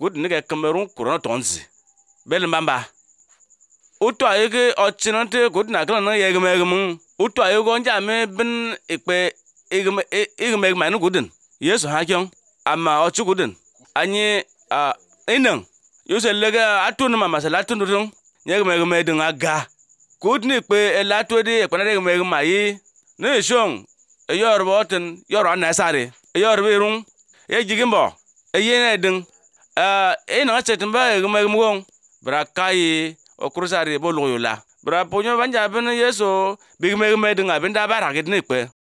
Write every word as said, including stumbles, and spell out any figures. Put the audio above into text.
gud ne ke Cameroon kuron tonzi bel mbamba uto ayege ochinante gud na kala na yegem yegem uto ayego nja me bin ikpe igem igem igem anu gudin Yesu ha kyong ama ochu gudin anyi a inang yose lega atun mama sala atun dun yegem yegem edin aga gud ni ikpe elato di ikpe na yegem yegem ayi ne shong eyor boten yor anasare eyor birung e jigimbo eyene edin a ina chetimba yegem yegem gong bra kai okurusari boluyola bra ponyo banja bin Yesu bigme me dinga bin da bara gidne ikpe